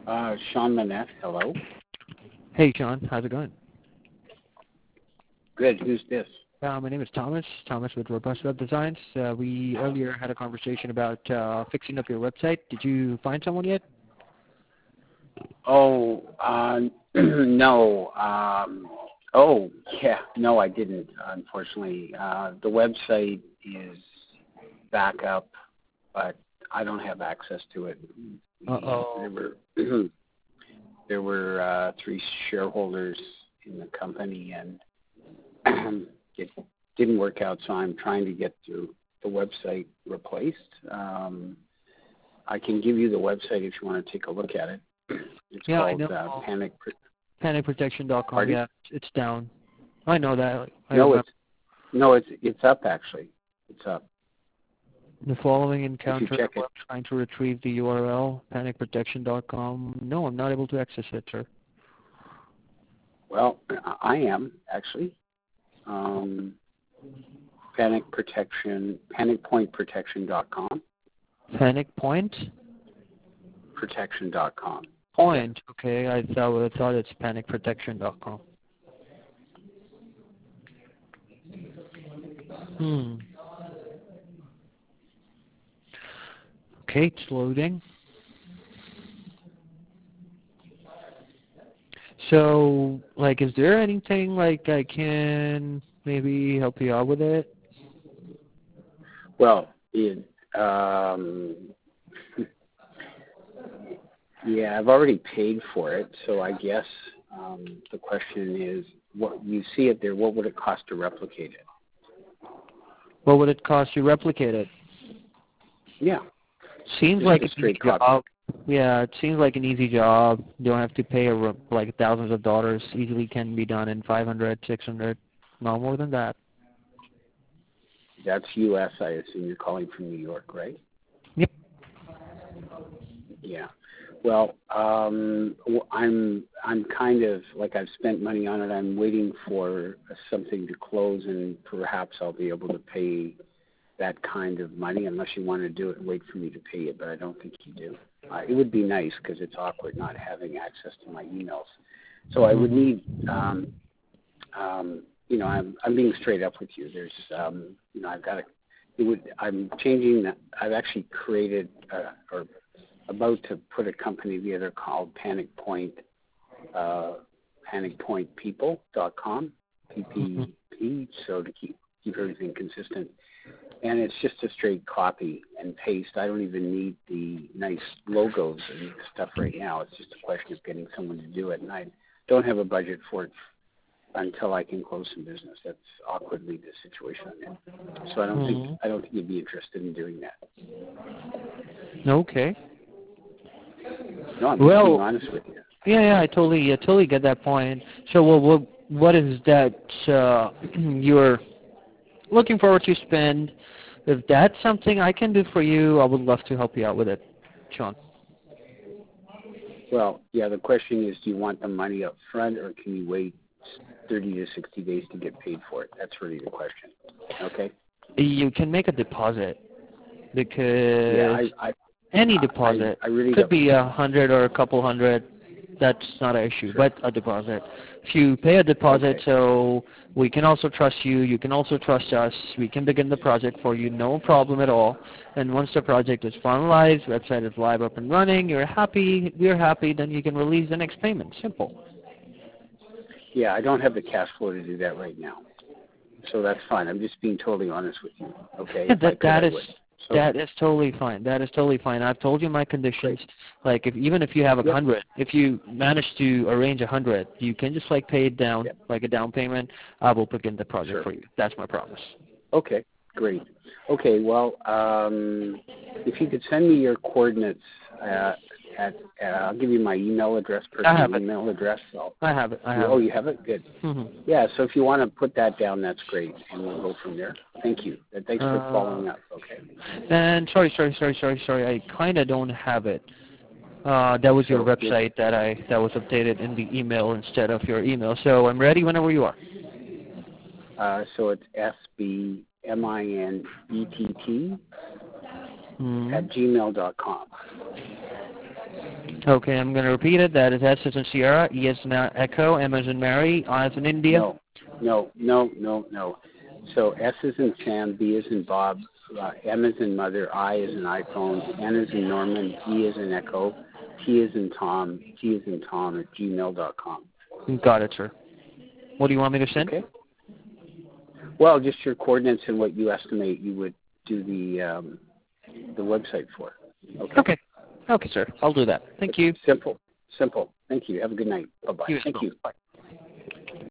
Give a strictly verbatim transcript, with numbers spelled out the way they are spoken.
Uh, Sean Manette, hello. Hey, Sean. How's it going? Good. Who's this? Uh, my name is Thomas. Thomas with Robust Web Designs. Uh, we earlier had a conversation about uh, fixing up your website. Did you find someone yet? Oh, uh, no. Um, oh, yeah. No, I didn't, unfortunately. Uh, the website is back up, but I don't have access to it. Uh-oh. There were, there were uh, three shareholders in the company, and it didn't work out, so I'm trying to get the, the website replaced. Um, I can give you the website if you want to take a look at it. It's Yeah, I called know. uh, Panic. panic protection dot com. Pardon? Yeah, it's down. I know that. I No, remember. it's no, it's it's up actually. It's up. The following If encounter, you check it, I'm trying to retrieve the U R L, panic protection dot com. No, I'm not able to access it, sir. well, I am actually. Um, Panic Protection, panic point protection dot com. Panic Point? Protection dot com. Point. Okay, I thought I thought it's panic protection dot com. Hmm. Okay, it's loading. So, like, is there anything, like, I can maybe help you out with it? Well, it, um, yeah, I've already paid for it, so I guess um, the question is, what you see it there, what would it cost to replicate it? What would it cost to replicate it? Yeah. Seems Just like a an straight easy copy. job. Yeah, it seems like an easy job. You don't have to pay a, re- like thousands of dollars. Easily can be done in five hundred, six hundred, no more than that. That's U S, I assume you're calling from New York, right? Yep. Yeah. Well, um, w- I'm I'm kind of like I've spent money on it. I'm waiting for something to close, and perhaps I'll be able to pay that kind of money, unless you want to do it and wait for me to pay it. But I don't think you do. Uh, it would be nice because it's awkward not having access to my emails. So I would need, um, um, you know, I'm I'm being straight up with you. There's, um, you know, I've got to. It would. I'm changing. The, I've actually created uh, or about to put a company together called Panic Point, uh, panic point people dot com, P P P, so to keep keep everything consistent. And it's just a straight copy and paste. I don't even need the nice logos and stuff right now. It's just a question of getting someone to do it, and I don't have a budget for it until I can close some business. That's awkwardly the situation I'm in. So I don't Mm-hmm. think I don't think you'd be interested in doing that. Okay. No, I'm Well, just being honest with you. Yeah, yeah, I totally, I totally get that point. So, well, what, what is that uh, you're looking forward to spend? If that's something I can do for you, I would love to help you out with it, Sean. Well, yeah, the question is, do you want the money up front, or can you wait thirty to sixty days to get paid for it? That's really the question. Okay? You can make a deposit because Yeah, I, I, any I, deposit I really could don't. be a hundred or a couple hundred. That's not an issue, Sure. but a deposit. If you pay a deposit, Okay. so we can also trust you, you can also trust us, we can begin the project for you, no problem at all. And once the project is finalized, website is live, up and running, you're happy, we're happy, then you can release the next payment. Simple. Yeah, I don't have the cash flow to do that right now. So that's fine. I'm just being totally honest with you. Okay? Yeah, If I that could, that I is would. So, that is totally fine. That is totally fine. I've told you my conditions. great. Like if even if you have a Yep. hundred, if you manage to arrange a hundred, you can just like pay it down, Yep. like a down payment. I will begin the project Sure. for you. That's my promise. Okay. Great. Okay. Well, um, if you could send me your coordinates uh, at, uh, I'll give you my email address, I have personal it. email address. I'll, I have it. I you, have oh, it. you have it? Good. Mm-hmm. Yeah, so if you want to put that down, that's great, and we'll go from there. Thank you. And thanks for Uh, following up. Okay. and sorry, sorry, sorry, sorry, sorry. I kind of don't have it. Uh, that was your So it's, website that I that was updated in the email instead of your email. So I'm ready whenever you are. uh, so it's S B M I N E T T Mm-hmm. at gmail dot com. Okay, I'm going to repeat it. That is S as in Sierra, E as in Echo, M as in Mary, I as in India. No, no, no, no, no. So S is in Sam, B is in Bob, uh, M is in Mother, I is in iPhone, N is in Norman, E is in Echo, T is in Tom, T is in Tom at gmail dot com. Got it, sir. What do you want me to send? Okay. Well, just your coordinates and what you estimate you would do the um, the website for. Okay. Okay. Okay, sir. I'll do that. Thank you. Simple. Simple. Thank you. Have a good night. Bye-bye. You as Thank well. you. Bye.